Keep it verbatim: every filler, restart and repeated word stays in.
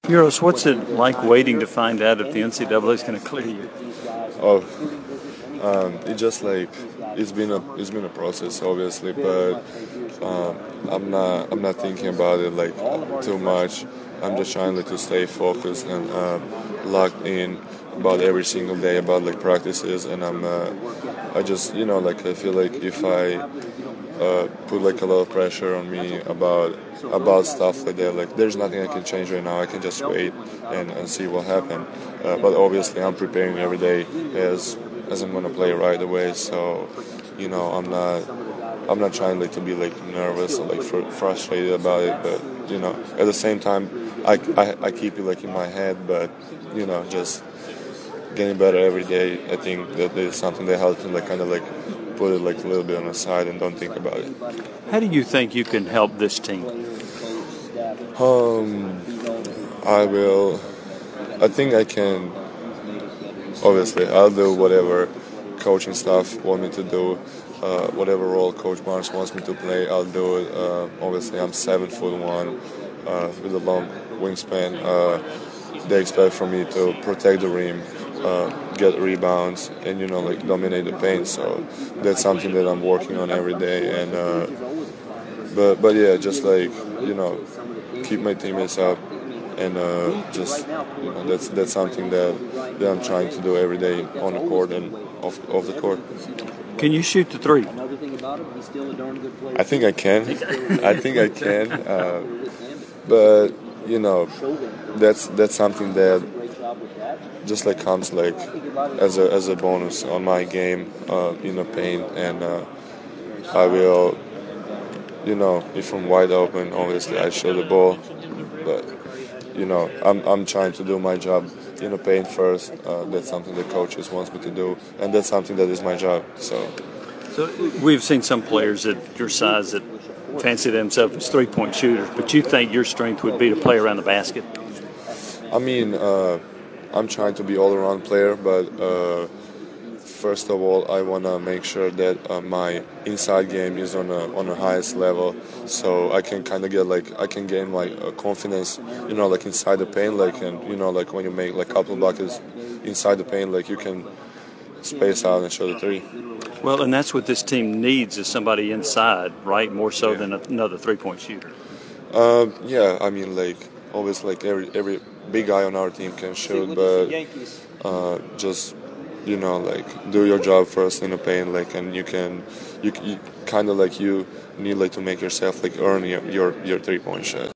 Euros, what's it like waiting to find out if the N C double A is going to clear you? Oh, um, it just like it's been a it's been a process, obviously, but um, I'm not I'm not thinking about it like too much. I'm just trying like to stay focused and uh, locked in about every single day about like practices, and I'm uh, I just you know like I feel like if I uh, put like a lot of pressure on me about about stuff like that. Like there's nothing I can change right now. I can just wait and, and see what happens. Uh, but obviously, I'm preparing every day as as I'm gonna play right away. So, you know, I'm not I'm not trying like to be like nervous or like fr- frustrated about it. But you know, at the same time, I, I I keep it like in my head. But you know, just getting better every day. I think that is something that helps me like kind of like put it like a little bit on the side and don't think about it. How do you think you can help this team? Um, I will. I think I can. Obviously, I'll do whatever coaching staff want me to do. Uh, whatever role Coach Barnes wants me to play, I'll do it. Uh, obviously, I'm seven foot one uh, with a long wingspan. Uh, they expect from me to protect the rim, uh, get rebounds, and you know, like dominate the paint. So that's something that I'm working on every day. And uh, but but yeah, just like you know, keep my teammates up, and uh, just you know, that's that's something that that I'm trying to do every day on the court and off off the court. Can you shoot the three? I think I can. I think I can. Uh, but you know, that's that's something that just like comes like as a as a bonus on my game uh, in the paint, and uh, I will. You know, if I'm wide open, obviously I shoot the ball, but you know, I'm I'm trying to do my job in the paint first. Uh, that's something the coaches wants me to do, and that's something that is my job. So, so we've seen some players at your size that fancy themselves as three-point shooters, but you think your strength would be to play around the basket? I mean, uh, I'm trying to be all-around player, but uh, first of all, I want to make sure that uh, my inside game is on a on the highest level, so I can kind of get like I can gain like uh, confidence, you know, like inside the paint, like and you know, like when you make like a couple buckets inside the paint, like you can space out and shoot the three. Well, and that's what this team needs is somebody inside, right? More so yeah. than another three-point shooter. Uh, yeah, I mean, like always, like every every big guy on our team can shoot, but uh, just. You know, like do your job first in the paint, like, and you can, you, you kind of like you need like to make yourself like earn your your, your three point shot.